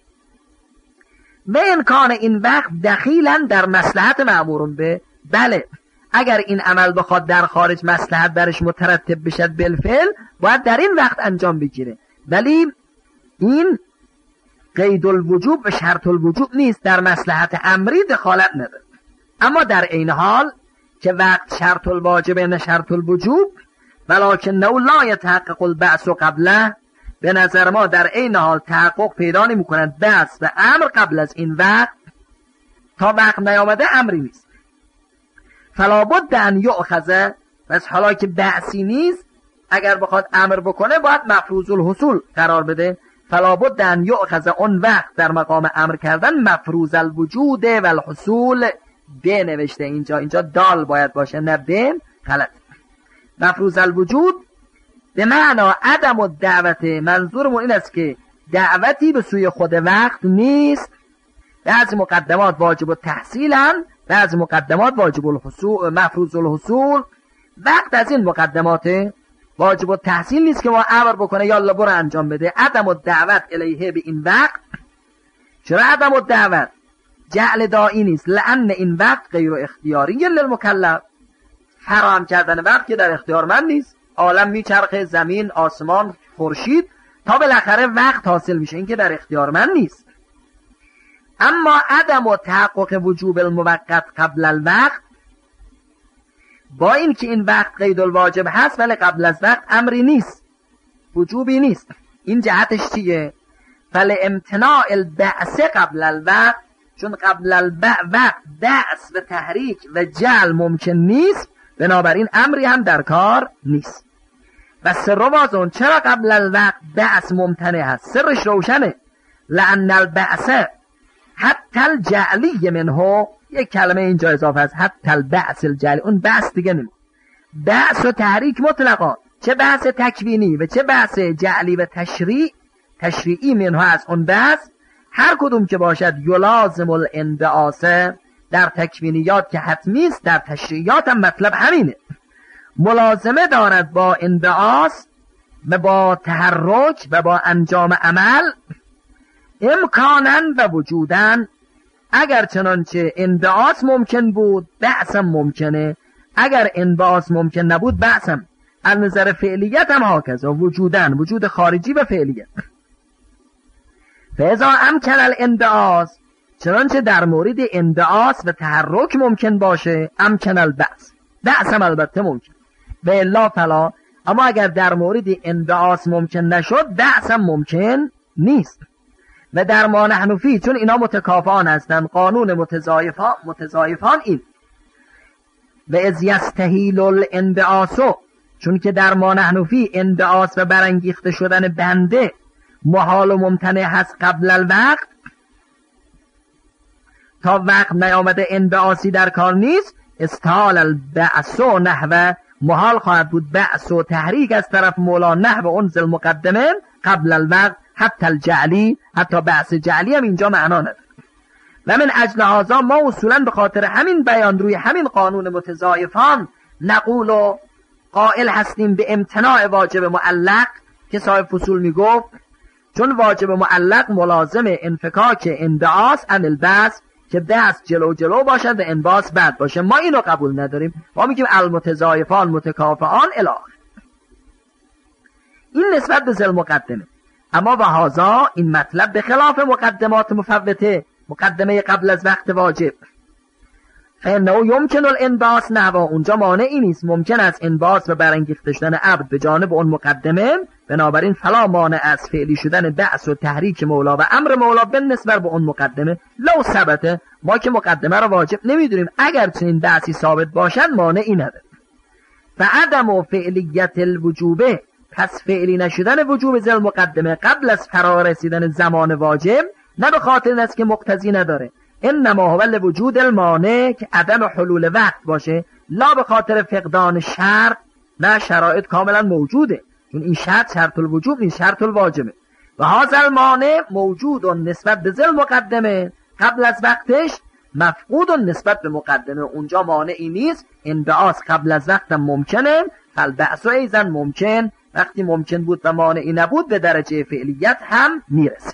به امکان این وقت دخیلا در مصلحت مأمورون به، بله اگر این عمل بخواد در خارج مصلحت برش مترتب بشد بالفعل باید در این وقت انجام بگیره، ولی این قید الوجوب و شرط الوجوب نیست، در مصلحت امری دخالت نداره. اما در این حال که وقت شرط الواجب نه شرط الوجوب، ولکن لا یتحقق البعث قبله، به نظر ما در این حال تحقق پیدا نمی کند بعث و امر قبل از این وقت. تا وقت نیامده امری نیست. فلا بد ان یؤخذ، پس حالا که بعثی نیست اگر بخواد امر بکنه باید مفروض الحصول قرار بده. فلا بد ان یؤخذ، اون وقت در مقام امر کردن مفروض الوجود و الحصول به نوشته اینجا دال باید باشه نه به، غلط. مفروض الوجود به معنا عدم الدعوت، منظورمون این است که دعوتی به سوی خود وقت نیست. بعضی مقدمات واجب التحصیلن، بعضی مقدمات واجب الحصول، مفروض الحصول. وقت از این مقدمات واجب التحصیل نیست که ما امر بکنه یالا برو انجام بده. عدم الدعوت الیه به این وقت. چرا عدم الدعوت؟ جعل دائی نیست، لأن این وقت غیر اختیاری للمکلف، حرام کردن وقت که در اختیار من نیست. عالم میچرخه، زمین، آسمان، خورشید، تا بالاخره وقت حاصل میشه، این که در اختیار من نیست. اما عدم و تحقق وجوب الموقت قبل الوقت، با این که این وقت قید الواجب هست ولی قبل از وقت امری نیست، وجوبی نیست. این جهتش چیه؟ فلامتناع البعث قبل الوقت، چون قبل الوقت بعث و تحریک و جعل ممکن نیست، بنابراین امری هم در کار نیست. و سر وازون چرا قبل الوقت بعث ممتنع هست؟ سرش روشنه. لأن البعث حتی الجعلی منه، یک کلمه اینجا اضافه است، حتی البعث الجعلی، اون بعث دیگه نمید. بعث و تحریک مطلقا، چه بعث تکوینی و چه بعث جعلی و تشریعی منه از اون بعث، هر کدوم که باشد یلازم الانبعاث، در تکوینیات که حتمی است، در تشریعات هم مطلب همینه، ملازمه دارد با انبعاث و با تحرک و با انجام عمل، امکاناً و وجوداً. اگر چنانچه انبعاث ممکن بود بعثم ممکنه، اگر انبعاث ممکن نبود بعثم. از نظر فعلیت هم هاکذا، وجوداً، وجود خارجی و فعلیت. فاذا امکن الانبعاث، چنانچه در مورد انبعاث و تحرک ممکن باشه، امکن البعث، بعثم البته ممکن. و الا فلا، اما اگر در مورد انبعاث ممکن نشد بعثم ممکن نیست. و در ما نحن فی، چون اینا متکافئان هستند. قانون متضایفان این و از یستحیل الانبعاث، چون که در ما نحن فی انبعاث و برانگیخته شدن بنده محال و ممتنع هست قبل الوقت، تا وقت نیامده انبعاثی در کار نیست. استحال البعث نحو، محال خواهد بود بعث و تحریک از طرف مولا نحو انزل مقدمه قبل الوقت حتی الجعلی، حتی بعث جعلی هم اینجا معنا نداره. و من اجل هذا ما اصولا به خاطر همین بیان روی همین قانون متضایفان نقول و قائل هستیم به امتناع واجب معلق که صاحب فصول میگفت چون واجب معلق ملازم انفکاک انبعاث عن البعث، که بعث جلو باشد و انبعاث بعد باشه. ما اینو قبول نداریم، ما میگیم المتضایفان متکافئان الی آخر. این نسبت به ذل مقدمه. اما و هذا این مطلب به خلاف مقدمات مفوته، مقدمه قبل از وقت واجب. فانه یمکن الانبعاث نحو، اونجا مانعی نیست، ممکن است انبعاث و برانگیخته شدن عبد به جانب اون مقدمه، بنابراین فلا مانع از فعلی شدن بعث و تحریک مولا و امر مولا بالنسبه به اون مقدمه. لو ثبته، ما که مقدمه را واجب نمیدونیم، اگر چنین بعثی ثابت باشد مانعی نداره. فعدم و فعلیت الوجوبه، پس فعلی نشدن وجوب ذل مقدمه قبل از فرا رسیدن زمان واجب، نه به خاطر این است که مقتضی نداره، انما هو لوجود المانع، که عدم حلول وقت باشه، لا به خاطر فقدان شرط، نه شرایط کاملا موجوده، چون این شرط الوجوب نیست، شرط الواجبه. و هذا المانع موجود نسبت به ذل مقدمه قبل از وقتش، مفقود نسبت به مقدمه، اونجا مانعی نیست. انبعاث قبل از وقت ممکنه، فالبعث ایضا ممکن، وقتی ممکن بود و مانعی نبود به درجه فعلیت هم میرسه.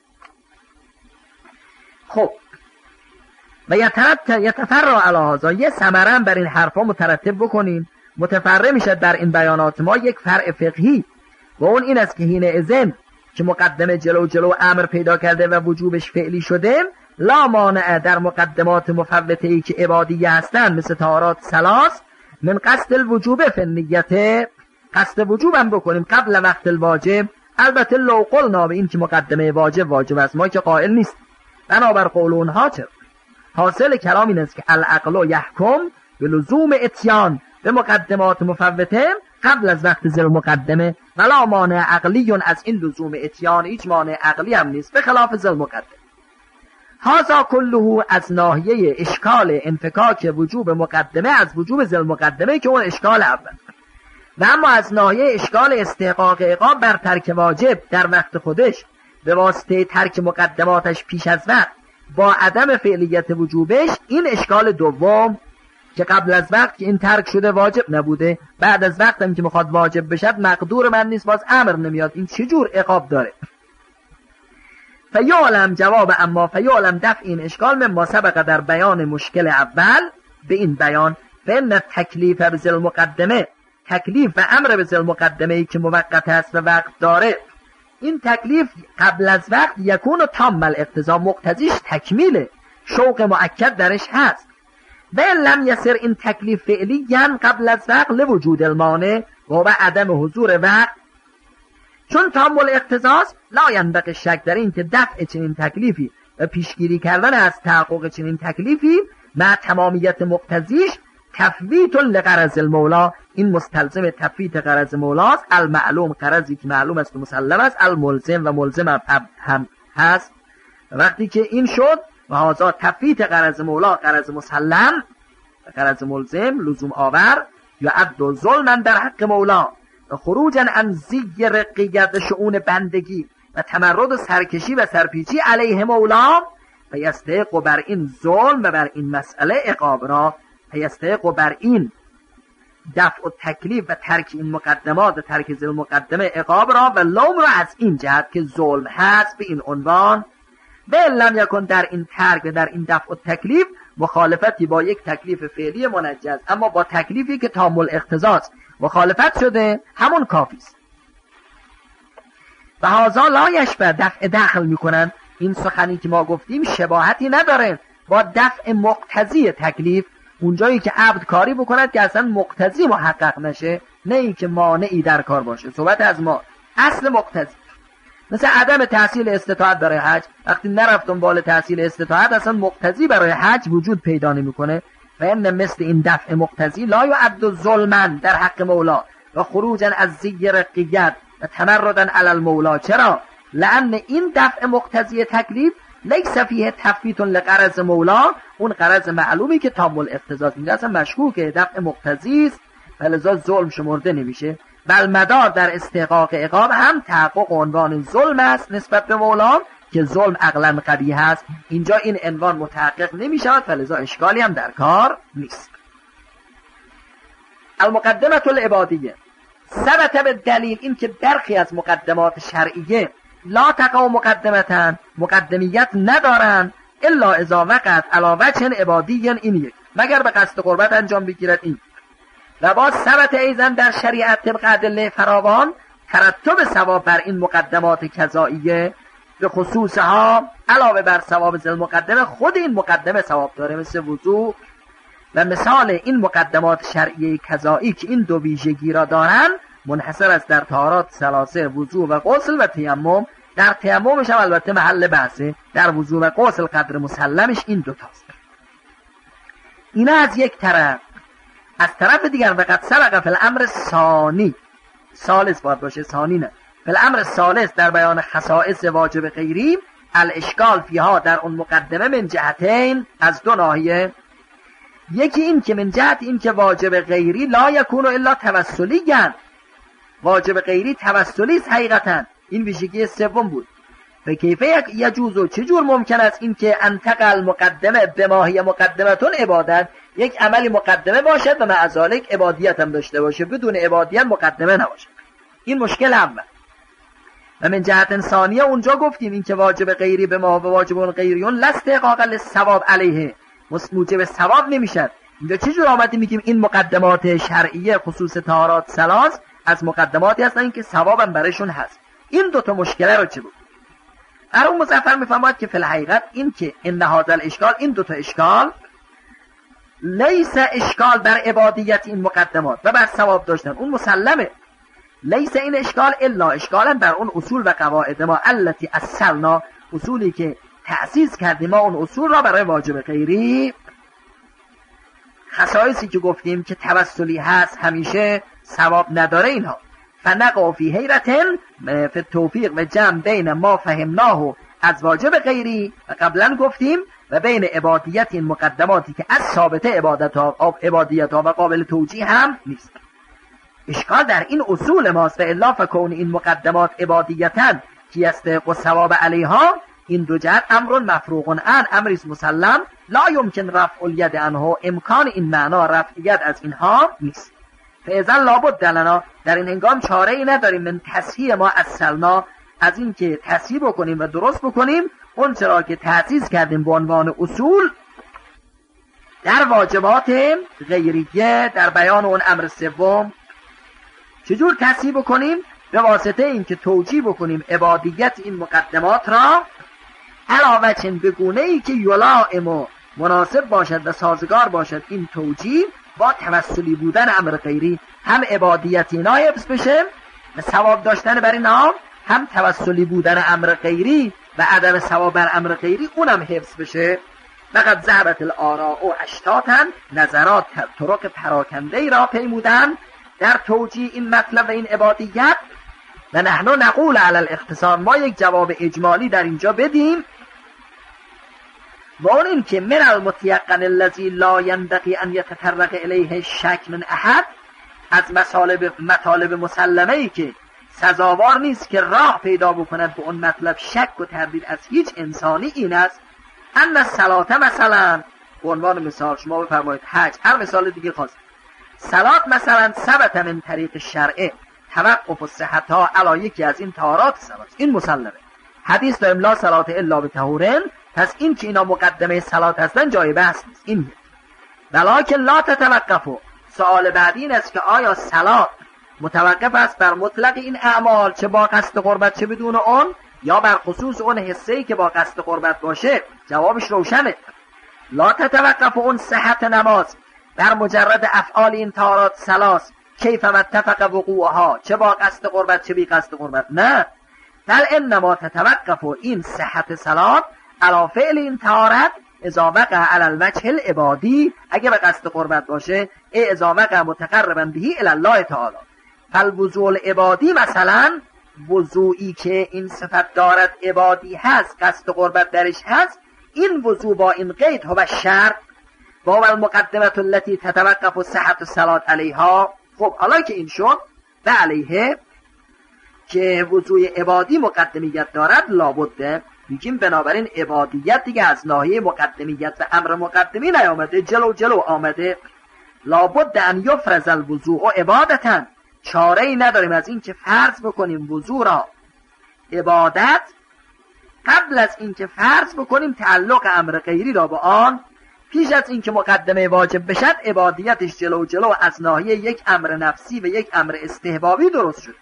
خب و یتفرع علی هذا، یه ثمره بر این حرفا مترتب بکنیم، متفرع میشه در این بیانات ما یک فرع فقهی، و اون این است که حین اذن که مقدمه جلو امر پیدا کرده و وجوبش فعلی شده، لا مانع در مقدمات مفوته ای که عبادیه هستن مثل طهارات ثلاث، من قصد الوجوب فی النیت، قصد وجوب هم بکنیم قبل وقت الواجب. البته لو قلنا به این که مقدمه واجب است، ما که قائل نیست، بنابر قول اونها چه حاصل کلام این است که العقل یحکم به لزوم اتیان به مقدمات مفوته قبل از وقت ذل مقدمه، ولا مانع عقلی از این لزوم اتیان، هیچ مانع عقلی هم نیست به خلاف ذل مقدمه. هذا کله از ناحیه اشکال انفکاک وجوب مقدمه از وجوب ذل مقدمه که اون اشکال اول، و اما از ناحیه اشکال استحقاق عقاب بر ترک واجب در وقت خودش به واسطه ترک مقدماتش پیش از وقت با عدم فعلیت وجوبش، این اشکال دوم که قبل از وقت که این ترک شده واجب نبوده، بعد از وقت هم که میخواد واجب بشد مقدور من نیست، باز امر نمیاد، این چجور عقاب داره؟ فیعلم جواب اما فیعلم دفع این اشکال مما سبق در بیان مشکل اول به این بیان، فإن تکلیف به ذل مقدمه، تکلیف و امر به ذل مقدمه ای که موقت است و وقت داره، این تکلیف قبل از وقت یکون و تام الاقتضا، مقتضیش تکمیله، شوق مؤکد درش هست. و لم یسر این تکلیف فعلی یعنی قبل از وقت لوجود المانع و عدم حضور وقت، چون تام الاقتضاست لا ینبغی شک در این که دفع چنین تکلیفی و پیشگیری کردن از تحقق چنین تکلیفی مع تمامیت مقتضیش تفویت لغرض المولا، این مستلزم تفویت غرض مولاست، المعلوم غرضی که معلوم است و مسلم است، الملزم و ملزم هم هست. وقتی که این شد و هذا تفویت غرض مولا غرض مسلم غرض ملزم لزوم آور، یا عد ظلما در حق مولا و خروجا عن زی رقیت شؤون بندگی و تمرد و سرکشی و سرپیچی علیه مولا، فیستحق بر این ظلم و بر این مسئله عقاب را، فیستحق بر این دفع و تکلیف و ترک این مقدمات و ترک ذل مقدمه عقاب را و لوم را از این جهت که ظلم هست به این عنوان. و لم یکن در این ترک و در این دفع و تکلیف مخالفتی با یک تکلیف فعلی منجز، اما با تکلیفی که تام الاقتضاست مخالفت شده، همون کافی است. و هذا لا یشبه دفع دخل میکنن، این سخنی که ما گفتیم شباهتی نداره با دفع مقتضی تکلیف، اونجایی که عبد کاری بکند که اصلا مقتضی محقق نشه، نه این که مانعی در کار باشه. صحبت از ما اصل مقتضی. مثل عدم تحصیل استطاعت برای حج. وقتی نرفت دنبال تحصیل استطاعت اصلا مقتضی برای حج وجود پیدا نمیکنه. و ان مثل این دفع مقتضی لا یعد ظلما در حق مولا و خروجا از زی رقیت و تمردا علی المولا. چرا؟ لان این دفع مقتضی تکلیف لیس فیه تفویت لغرض مولا، اون غرض معلومی که تام الاقتضا میگه اصلا مشکوکه، دفع مقتضی است ولذا ظلم شمرده نمیشه. بل مدار در استحقاق عقاب هم تحقق عنوان ظلم است نسبت به مولا که ظلم عقلا قبیح است. اینجا این عنوان متحقق نمیشود ولذا اشکالی هم در کار نیست. المقدمه العبادیه ثبت به دلیل این که برخی از مقدمات شرعیه لا تقع مقدمتن مقدمیت ندارن الا اذا وقعت علی وجه عبادی، این یک مگر به قصد قربت انجام بگیرد. این و باز ثبت ایضا در شریعت طبق ادله فراوان ترتب ثواب بر این مقدمات کذائیه، به خصوصها علاوه بر ثواب ذل مقدمه خود این مقدمه ثواب داره، مثل وضوء. و مثال این مقدمات شرعیه کذایی که این دو ویژگی را دارن منحصر است در طهارات ثلاثه، وضوء و غسل و تیمم. در تیممش هم البته محل بحثه، در وضوء و غسل قدر مسلمش این دو تاست. اینا از یک طرف. از طرف دیگر وقت سبق فی الامر ثانی، ثالث باید باشه ثانی نه، فی الامر ثالث در بیان خصائص واجب غیری الاشکال فیها در اون مقدمه من جهتین، از دو ناحیه. یکی این که من جهت این که واجب غیری لا یکون الا توسلی گن، واجب غیری توسلی است حقیقتا، این ویژگی سوم بود. به کیفه یجوزو چجور ممکن است این که انتقل مقدمه به ماهی مقدمتون عبادت، یک عملی مقدمه باشد و مع ذالک عبادیت هم داشته باشه، بدون عبادیت مقدمه نباشه. این مشکل اول. و من جهت انسانیه اونجا گفتیم این که واجب غیری به ما و واجب غیریون لاستحقاق للثواب علیه، موجب ثواب نمیشد. اینجا چجور آمدیم میگیم این مقدمات شرعیه خصوص طهارات ثلاث از مقدماتی هستن که ثواب هم برشون هست. این دوتا مشکله رو چه بود؟ اون مظفر میفهمد که فی الحقیقت این که ان هذا الاشکال، این دوتا اشکال لیس اشکال بر عبادیت این مقدمات و بر ثواب داشتن، اون مسلمه. لیس این اشکال الا اشکالا بر اون اصول و قواعد ما التي اصلنا، اصولی که تأسیس کردیم ما اون اصول را برای واجب غیری. خصایصی که گفتیم که توسلی هست همیشه ثواب نداره اینها. فنقع فی حیرتن فی توفیق و جمع بین ما فهمناه از واجب غیری و قبلا گفتیم و بین عبادیت این مقدماتی که از ثابته عبادیت ها و قابل توجیه هم نیست. اشکال در این اصول ماست و الا فکون این مقدمات عبادیتن کی یستحق ثواب علیها، این دو جهت امر مفروغ عن، امریست مسلم لا یمکن رفع الید عنه، امکان این معنا رفعیت از اینها نیست. فاذا لابد لنا، در این هنگام چاره ای نداریم من تصحیح ما اصلنا، از این که تصحیح بکنیم و درست بکنیم اون چرا که تأسیس کردیم به عنوان اصول در واجبات غیریه در بیان اون امر سوم. چجور تصحیح بکنیم؟ به واسطه این که توجیه بکنیم عبادیت این مقدمات را علاوه چند بگونه ای که یلائم و مناسب باشد و سازگار باشد این توجیه با توسلی بودن امر غیری، هم عبادیت اینا حفظ بشه و ثواب داشتن بر اینا، هم توسلی بودن امر غیری و عدم ثواب بر امر غیری اونم حفظ بشه. فقط ذهبت الاراء و اشتاتن، نظرات طرق پراکنده ای را پیمودن در توجیه این مطلب و این عبادیت. و نحن نقول علی الاختصار، ما یک جواب اجمالی در اینجا بدیم و اون این که من المتیقن الذی لا ينبغي ان یتطرق الیه شک من احد، از مطالب مسلمه ای که سزاوار نیست که راه پیدا بکند به اون مطلب شک و تردید از هیچ انسانی، این است ان الصلاه مثلا، به عنوان مثال شما بفرمایید حج، هر مثال دیگه خواست، صلات مثلا ثبت من طریق شرعه توقف صحتها علی یکی از این طهارات صلات، این مسلمه. حدیث داریم لا صلات الا بطهورن، پس این که اینا مقدمه صلات هستن جای بحث نیست. این ولکن لا تتوقفوا، سوال بعدی این است که آیا صلات متوقف است بر مطلق این اعمال چه با قصد قربت چه بدون اون، یا بر خصوص اون حصه‌ای که با قصد قربت باشه؟ جوابش روشنه. لا تتوقف اون صحت نماز بر مجرد افعال این طهارات ثلاث کیف ما اتفق وقوعها، چه با قصد قربت چه بی قصد قربت، نه، بل انما تتوقف این صحت صلات علی فعل این طهارت اذا وقع علی الوجه العبادی، اگه به قصد قربت باشه، اذا وقع متقربا به الی الله تعالی. فالوضوء العبادی مثلا وضوعی که این صفت دارد عبادی هست، قصد قربت درش هست، این وضوع با این قید هو شرط با المقدمت التي تتوقف صحت الصلاه علیها. خب حالا که این شد و علیه که وضوع عبادی مقدمیت دارد، لابد میگیم بنابراین عبادیت دیگه از ناحیه مقدمیت و امر مقدمی نیامده، جلو آمده. لابد ان یفرض الوضوء عبادتا، چاره ای نداریم از این که فرض بکنیم وضوع را عبادت قبل از این که فرض بکنیم تعلق امر غیری را به آن. پیش از این که مقدمه واجب بشد عبادیتش جلو از ناحیه یک امر نفسی و یک امر استحبابی درست شد.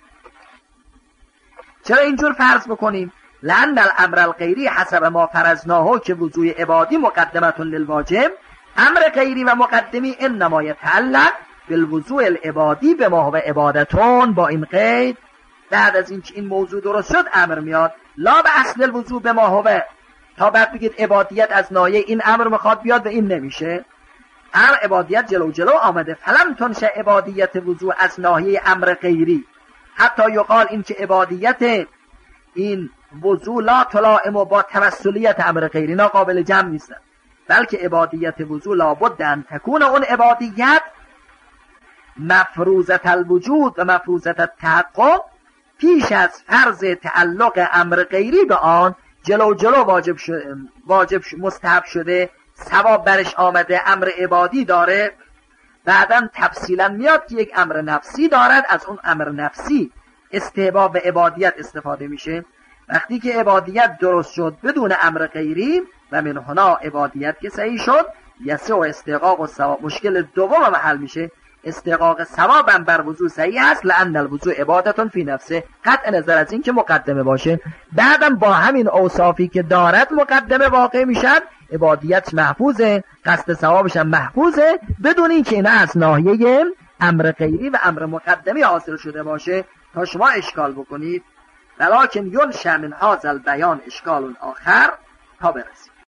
چرا اینجور فرض بکنیم؟ لأن الامر الغیری حسب ما فرضناه که وضوع عبادی مقدمت للواجب، امر غیری و مقدمی انما یتعلق بالوضوع العبادی به ما هو عبادتون. با این قید بعد از این که این موضوع درست شد امر میاد لا به اصل الوضوع به ما هو، تا بعد بگید عبادیت از ناحیه این امر میخواد بیاد و این نمیشه. امر عبادیت جلو آمده، فلم تنشه عبادیت وضوع از ناحیه امر غیری، حتی یقال این که عبادیت این وضوع لا تلائم با توسلیت امر غیری، ناقابل جمع نیستن، بلکه عبادیت وضوع لابد ان تکون اون عبادیت مفروضت الوجود و مفروضت التحقق، پیش از فرض تعلق امر غیری به آن جلو واجب مستحب شده، ثواب برش آمده، امر عبادی داره. بعداً تفصیلا میاد که یک امر نفسی دارد، از اون امر نفسی استحباب و عبادیت استفاده میشه. وقتی که عبادیت درست شد بدون امر غیری و من هنا عبادیت که صحیح شد، یسع و استحقاق و ثواب. مشکل دوم محل میشه، استحقاق ثواب هم بر وضوع صحیح است، لأن الوضوع عبادتون فی نفسه، قطع نظر از این که مقدمه باشه. بعدم با همین اوصافی که دارد مقدمه واقع میشد، عبادیت محفوظه، قصد ثوابش هم محفوظه، بدون این که اینا از ناحیه امر غیری و امر مقدمی حاصل شده باشه تا شما اشکال بکنید. ولکن ینشأ من هذا البیان اشکال آخر تا برسید.